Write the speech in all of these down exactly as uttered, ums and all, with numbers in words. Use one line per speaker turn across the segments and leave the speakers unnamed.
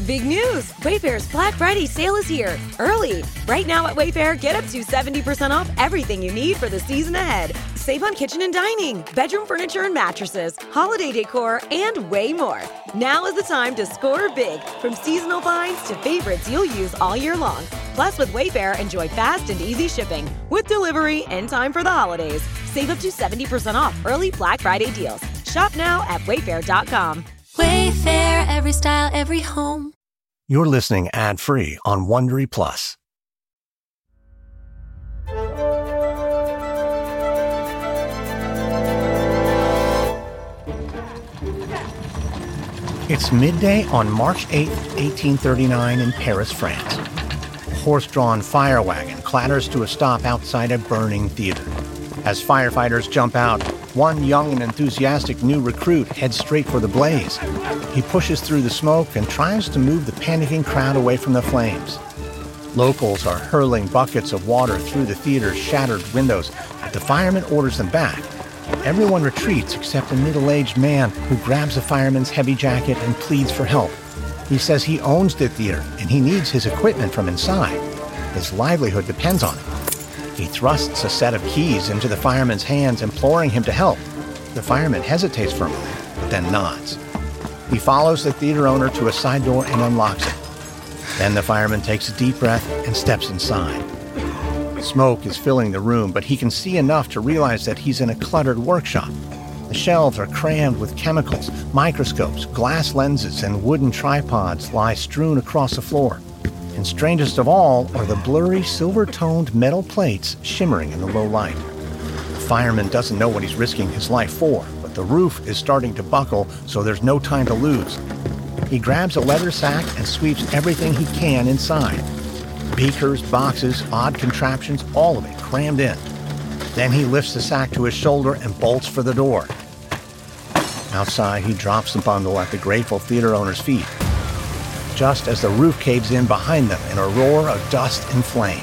Big news! Wayfair's Black Friday sale is here, early. Right now at Wayfair, get up to seventy percent off everything you need for the season ahead. Save on kitchen and dining, bedroom furniture and mattresses, holiday decor, and way more. Now is the time to score big, from seasonal finds to favorites you'll use all year long. Plus, with Wayfair, enjoy fast and easy shipping, with delivery in time for the holidays. Save up to seventy percent off early Black Friday deals. Shop now at wayfair dot com.
Wayfair, every style, every home.
You're listening ad-free on Wondery Plus. It's midday on March eighth, eighteen thirty-nine in Paris, France. A horse-drawn fire wagon clatters to a stop outside a burning theater. As firefighters jump out, one young and enthusiastic new recruit heads straight for the blaze. He pushes through the smoke and tries to move the panicking crowd away from the flames. Locals are hurling buckets of water through the theater's shattered windows, but the fireman orders them back. Everyone retreats except a middle-aged man who grabs a fireman's heavy jacket and pleads for help. He says he owns the theater and he needs his equipment from inside. His livelihood depends on it. He thrusts a set of keys into the fireman's hands, imploring him to help. The fireman hesitates for a moment, but then nods. He follows the theater owner to a side door and unlocks it. Then the fireman takes a deep breath and steps inside. Smoke is filling the room, but he can see enough to realize that he's in a cluttered workshop. The shelves are crammed with chemicals, microscopes, glass lenses, and wooden tripods lie strewn across the floor. And strangest of all are the blurry, silver-toned metal plates shimmering in the low light. The fireman doesn't know what he's risking his life for, but the roof is starting to buckle, so there's no time to lose. He grabs a leather sack and sweeps everything he can inside. Beakers, boxes, odd contraptions, all of it crammed in. Then he lifts the sack to his shoulder and bolts for the door. Outside, he drops the bundle at the grateful theater owner's feet, just as the roof caves in behind them in a roar of dust and flame.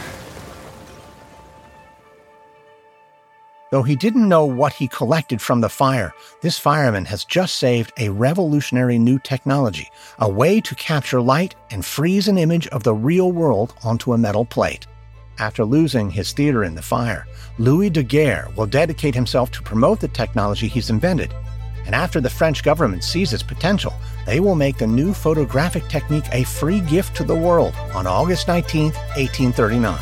Though he didn't know what he collected from the fire, this fireman has just saved a revolutionary new technology, a way to capture light and freeze an image of the real world onto a metal plate. After losing his theater in the fire, Louis Daguerre will dedicate himself to promote the technology he's invented. And after the French government sees its potential, they will make the new photographic technique a free gift to the world on August nineteenth, eighteen thirty-nine.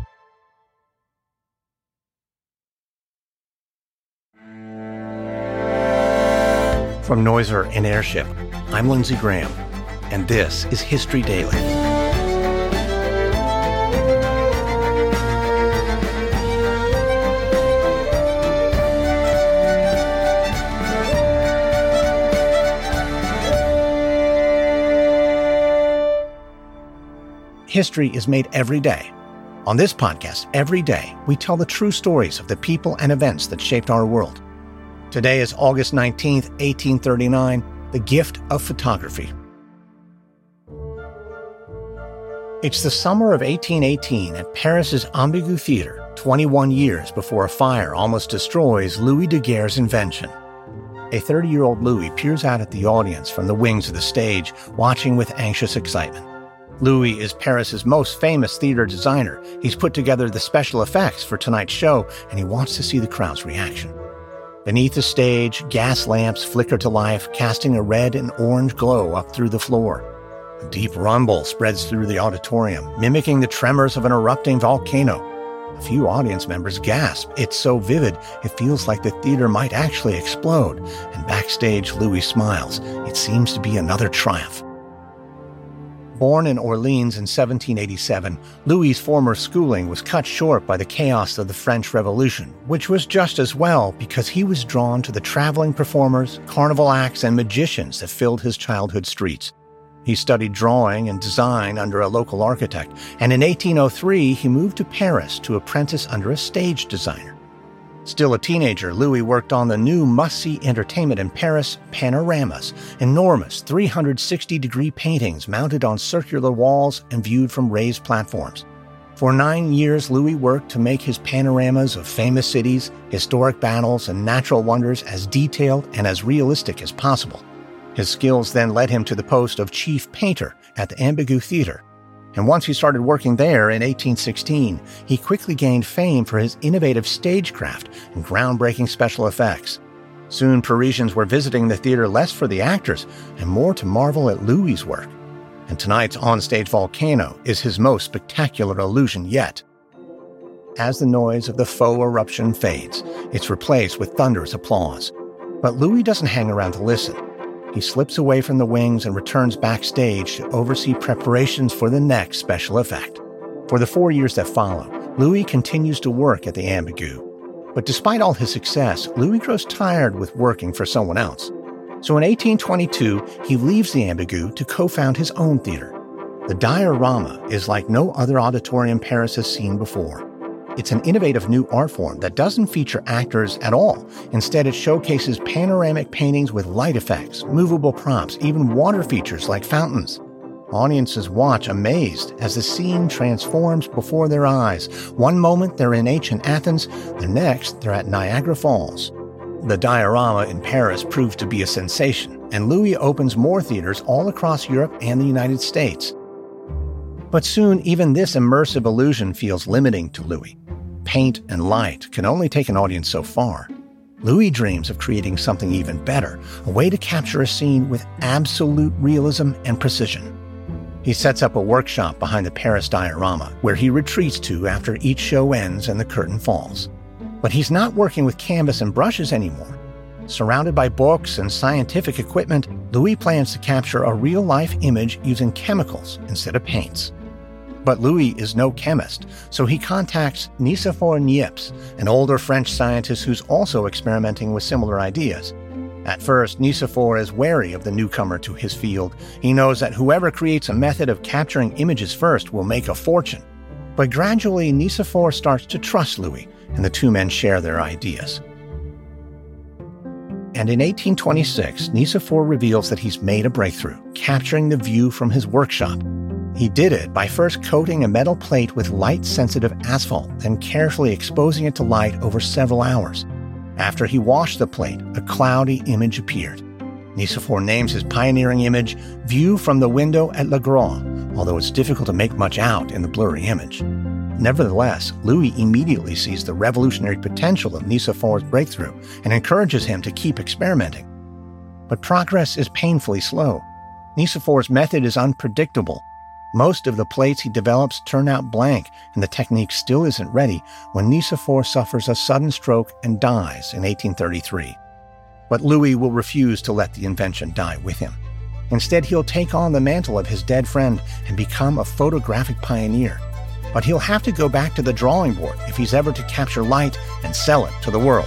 From Noiser and Airship, I'm Lindsey Graham, and this is History Daily. History is made every day. On this podcast, every day, we tell the true stories of the people and events that shaped our world. Today is August nineteenth, eighteen thirty-nine, the gift of photography. It's the summer of eighteen eighteen at Paris's Ambigu Theater, twenty-one years before a fire almost destroys Louis Daguerre's invention. A thirty-year-old Louis peers out at the audience from the wings of the stage, watching with anxious excitement. Louis is Paris's most famous theater designer. He's put together the special effects for tonight's show, and he wants to see the crowd's reaction. Beneath the stage, gas lamps flicker to life, casting a red and orange glow up through the floor. A deep rumble spreads through the auditorium, mimicking the tremors of an erupting volcano. A few audience members gasp. It's so vivid, it feels like the theater might actually explode. And backstage, Louis smiles. It seems to be another triumph. Born in Orleans in seventeen eighty-seven, Louis's former schooling was cut short by the chaos of the French Revolution, which was just as well because he was drawn to the traveling performers, carnival acts, and magicians that filled his childhood streets. He studied drawing and design under a local architect, and in eighteen oh three he moved to Paris to apprentice under a stage designer. Still a teenager, Louis worked on the new must-see entertainment in Paris, Panoramas, enormous three hundred sixty degree paintings mounted on circular walls and viewed from raised platforms. For nine years, Louis worked to make his panoramas of famous cities, historic battles, and natural wonders as detailed and as realistic as possible. His skills then led him to the post of chief painter at the Ambigu Theater. And once he started working there in eighteen sixteen, he quickly gained fame for his innovative stagecraft and groundbreaking special effects. Soon, Parisians were visiting the theater less for the actors and more to marvel at Louis's work. And tonight's onstage volcano is his most spectacular illusion yet. As the noise of the faux eruption fades, it's replaced with thunderous applause. But Louis doesn't hang around to listen. He slips away from the wings and returns backstage to oversee preparations for the next special effect. For the four years that follow, Louis continues to work at the Ambigu. But despite all his success, Louis grows tired with working for someone else. So in eighteen twenty-two, he leaves the Ambigu to co-found his own theater. The Diorama is like no other auditorium Paris has seen before. It's an innovative new art form that doesn't feature actors at all. Instead, it showcases panoramic paintings with light effects, movable props, even water features like fountains. Audiences watch amazed as the scene transforms before their eyes. One moment they're in ancient Athens, the next they're at Niagara Falls. The Diorama in Paris proves to be a sensation, and Louis opens more theaters all across Europe and the United States. But soon, even this immersive illusion feels limiting to Louis. Paint and light can only take an audience so far. Louis dreams of creating something even better, a way to capture a scene with absolute realism and precision. He sets up a workshop behind the Paris Diorama, where he retreats to after each show ends and the curtain falls. But he's not working with canvas and brushes anymore. Surrounded by books and scientific equipment, Louis plans to capture a real-life image using chemicals instead of paints. But Louis is no chemist, so he contacts Nicéphore Niepce, an older French scientist who's also experimenting with similar ideas. At first, Nicéphore is wary of the newcomer to his field. He knows that whoever creates a method of capturing images first will make a fortune. But gradually, Nicéphore starts to trust Louis, and the two men share their ideas. And in eighteen twenty-six, Nicéphore reveals that he's made a breakthrough, capturing the view from his workshop. He did it by first coating a metal plate with light-sensitive asphalt, then carefully exposing it to light over several hours. After he washed the plate, a cloudy image appeared. Nicéphore names his pioneering image View from the Window at Le Grand, although it's difficult to make much out in the blurry image. Nevertheless, Louis immediately sees the revolutionary potential of Nicéphore's breakthrough and encourages him to keep experimenting. But progress is painfully slow. Nicéphore's method is unpredictable. Most of the plates he develops turn out blank, and the technique still isn't ready when Nicéphore suffers a sudden stroke and dies in eighteen thirty-three. But Louis will refuse to let the invention die with him. Instead, he'll take on the mantle of his dead friend and become a photographic pioneer. But he'll have to go back to the drawing board if he's ever to capture light and sell it to the world.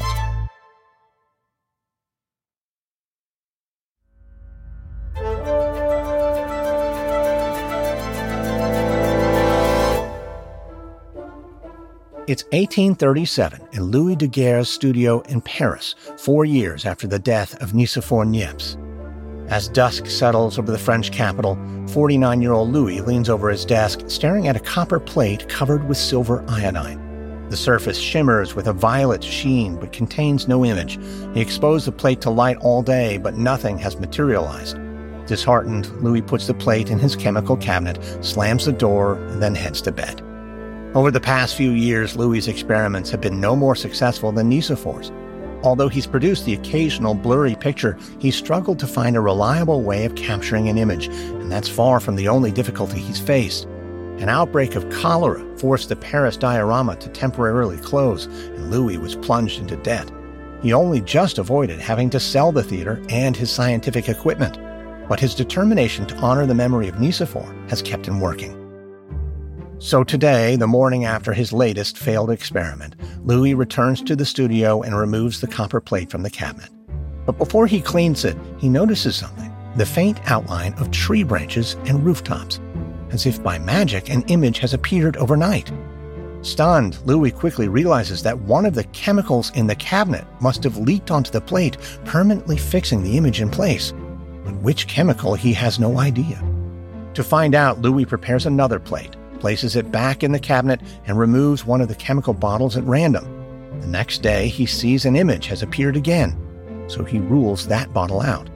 It's eighteen thirty-seven in Louis Daguerre's studio in Paris, four years after the death of Nicéphore Niepce. As dusk settles over the French capital, forty-nine-year-old Louis leans over his desk, staring at a copper plate covered with silver iodine. The surface shimmers with a violet sheen but contains no image. He exposed the plate to light all day, but nothing has materialized. Disheartened, Louis puts the plate in his chemical cabinet, slams the door, and then heads to bed. Over the past few years, Louis's experiments have been no more successful than Nicéphore's. Although he's produced the occasional blurry picture, he's struggled to find a reliable way of capturing an image, and that's far from the only difficulty he's faced. An outbreak of cholera forced the Paris Diorama to temporarily close, and Louis was plunged into debt. He only just avoided having to sell the theater and his scientific equipment, but his determination to honor the memory of Nicéphore has kept him working. So today, the morning after his latest failed experiment, Louis returns to the studio and removes the copper plate from the cabinet. But before he cleans it, he notices something, the faint outline of tree branches and rooftops. As if by magic, an image has appeared overnight. Stunned, Louis quickly realizes that one of the chemicals in the cabinet must have leaked onto the plate, permanently fixing the image in place. But which chemical, he has no idea. To find out, Louis prepares another plate, places it back in the cabinet, and removes one of the chemical bottles at random. The next day, he sees an image has appeared again, so he rules that bottle out.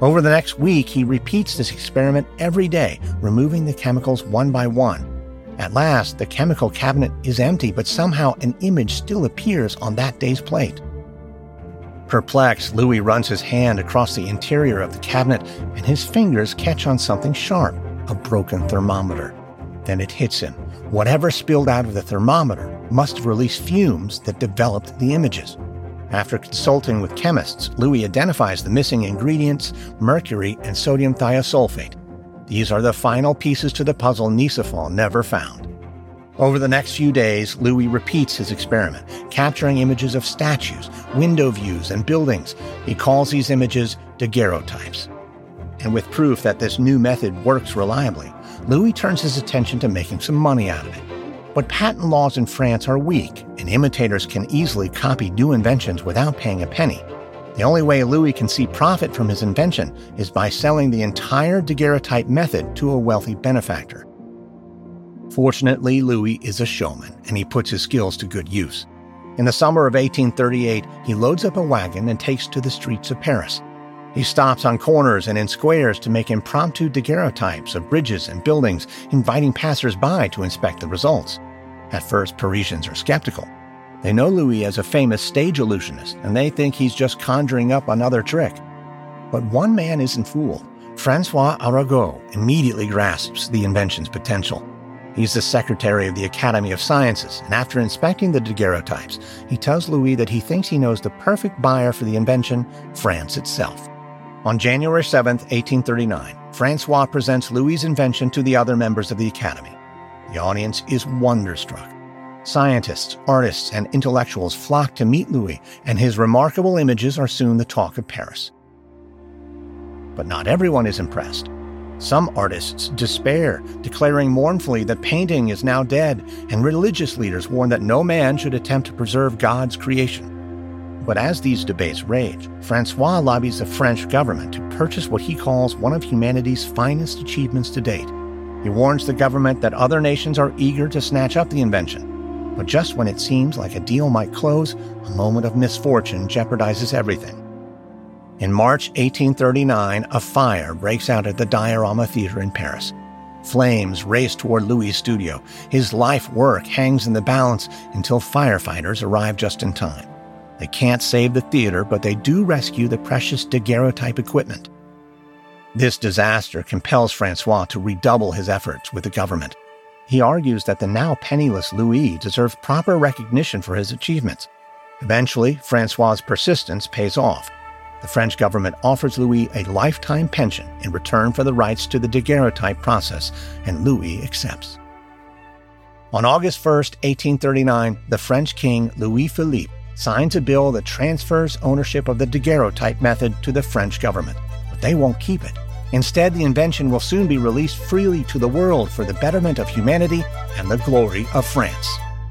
Over the next week, he repeats this experiment every day, removing the chemicals one by one. At last, the chemical cabinet is empty, but somehow an image still appears on that day's plate. Perplexed, Louis runs his hand across the interior of the cabinet, and his fingers catch on something sharp, a broken thermometer. Then it hits him. Whatever spilled out of the thermometer must have released fumes that developed the images. After consulting with chemists, Louis identifies the missing ingredients, mercury and sodium thiosulfate. These are the final pieces to the puzzle Nicephal never found. Over the next few days, Louis repeats his experiment, capturing images of statues, window views, and buildings. He calls these images daguerreotypes. And with proof that this new method works reliably, Louis turns his attention to making some money out of it. But patent laws in France are weak, and imitators can easily copy new inventions without paying a penny. The only way Louis can see profit from his invention is by selling the entire daguerreotype method to a wealthy benefactor. Fortunately, Louis is a showman, and he puts his skills to good use. In the summer of eighteen thirty-eight, he loads up a wagon and takes to the streets of Paris. He stops on corners and in squares to make impromptu daguerreotypes of bridges and buildings, inviting passers-by to inspect the results. At first, Parisians are skeptical. They know Louis as a famous stage illusionist, and they think he's just conjuring up another trick. But one man isn't fooled. François Arago immediately grasps the invention's potential. He's the secretary of the Academy of Sciences, and after inspecting the daguerreotypes, he tells Louis that he thinks he knows the perfect buyer for the invention, France itself. On January seventh, eighteen thirty-nine, François presents Louis' invention to the other members of the Academy. The audience is wonderstruck. Scientists, artists, and intellectuals flock to meet Louis, and his remarkable images are soon the talk of Paris. But not everyone is impressed. Some artists despair, declaring mournfully that painting is now dead, and religious leaders warn that no man should attempt to preserve God's creation. But as these debates rage, François lobbies the French government to purchase what he calls one of humanity's finest achievements to date. He warns the government that other nations are eager to snatch up the invention. But just when it seems like a deal might close, a moment of misfortune jeopardizes everything. In March eighteen thirty-nine, a fire breaks out at the Diorama Theater in Paris. Flames race toward Louis' studio. His life work hangs in the balance until firefighters arrive just in time. They can't save the theater, but they do rescue the precious daguerreotype equipment. This disaster compels François to redouble his efforts with the government. He argues that the now penniless Louis deserves proper recognition for his achievements. Eventually, François' persistence pays off. The French government offers Louis a lifetime pension in return for the rights to the daguerreotype process, and Louis accepts. On August first, eighteen thirty-nine, the French king Louis-Philippe signs a bill that transfers ownership of the daguerreotype method to the French government, but they won't keep it. Instead, the invention will soon be released freely to the world for the betterment of humanity and the glory of France.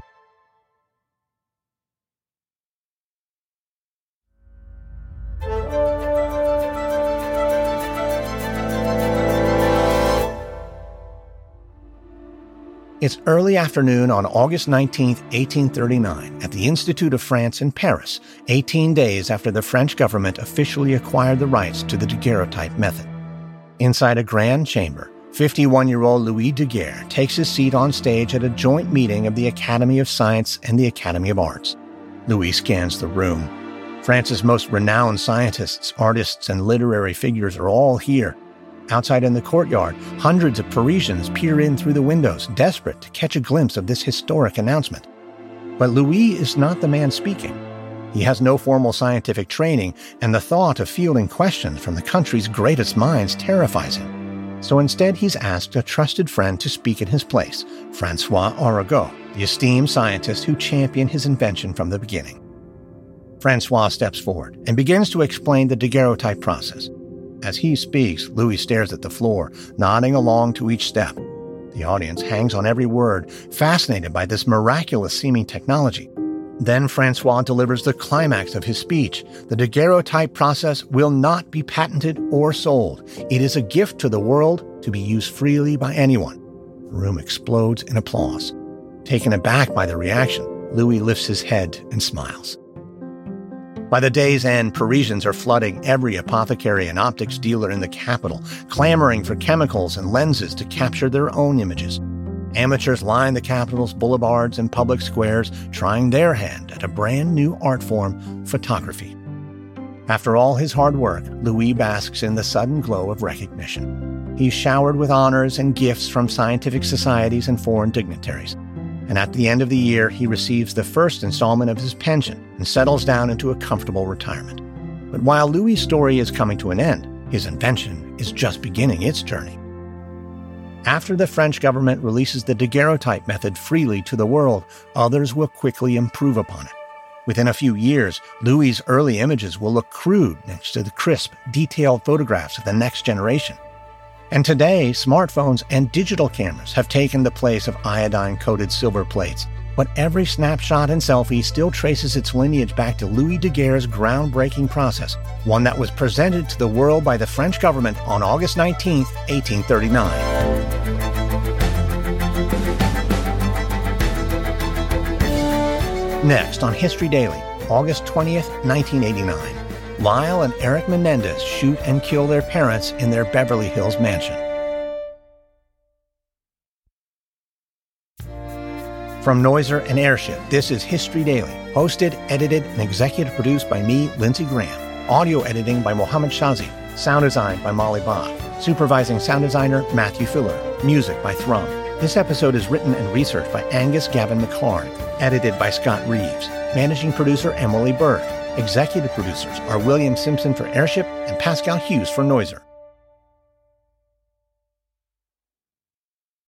It's early afternoon on August nineteenth, eighteen thirty-nine, at the Institute of France in Paris, eighteen days after the French government officially acquired the rights to the daguerreotype method. Inside a grand chamber, fifty-one-year-old Louis Daguerre takes his seat on stage at a joint meeting of the Academy of Science and the Academy of Arts. Louis scans the room. France's most renowned scientists, artists, and literary figures are all here. Outside in the courtyard, hundreds of Parisians peer in through the windows, desperate to catch a glimpse of this historic announcement. But Louis is not the man speaking. He has no formal scientific training, and the thought of fielding questions from the country's greatest minds terrifies him. So instead, he's asked a trusted friend to speak in his place, François Arago, the esteemed scientist who championed his invention from the beginning. François steps forward and begins to explain the daguerreotype process. As he speaks, Louis stares at the floor, nodding along to each step. The audience hangs on every word, fascinated by this miraculous-seeming technology. Then François delivers the climax of his speech. The daguerreotype process will not be patented or sold. It is a gift to the world to be used freely by anyone. The room explodes in applause. Taken aback by the reaction, Louis lifts his head and smiles. By the day's end, Parisians are flooding every apothecary and optics dealer in the capital, clamoring for chemicals and lenses to capture their own images. Amateurs line the capital's boulevards and public squares, trying their hand at a brand new art form, photography. After all his hard work, Louis basks in the sudden glow of recognition. He's showered with honors and gifts from scientific societies and foreign dignitaries. And at the end of the year, he receives the first installment of his pension and settles down into a comfortable retirement. But while Louis' story is coming to an end, his invention is just beginning its journey. After the French government releases the daguerreotype method freely to the world, others will quickly improve upon it. Within a few years, Louis' early images will look crude next to the crisp, detailed photographs of the next generation. And today, smartphones and digital cameras have taken the place of iodine-coated silver plates. But every snapshot and selfie still traces its lineage back to Louis Daguerre's groundbreaking process, one that was presented to the world by the French government on August nineteenth, eighteen thirty-nine. Next on History Daily, August twentieth, nineteen eighty-nine. Lyle and Eric Menendez shoot and kill their parents in their Beverly Hills mansion. From Noiser and Airship, this is History Daily, hosted, edited, and executive produced by me, Lindsey Graham. Audio editing by Mohammed Shazi. Sound design by Molly Bach. Supervising sound designer Matthew Filler. Music by Thrum. This episode is written and researched by Angus Gavin McClaren. Edited by Scott Reeves. Managing producer Emily Berg. Executive producers are William Simpson for Airship and Pascal Hughes for Noiser.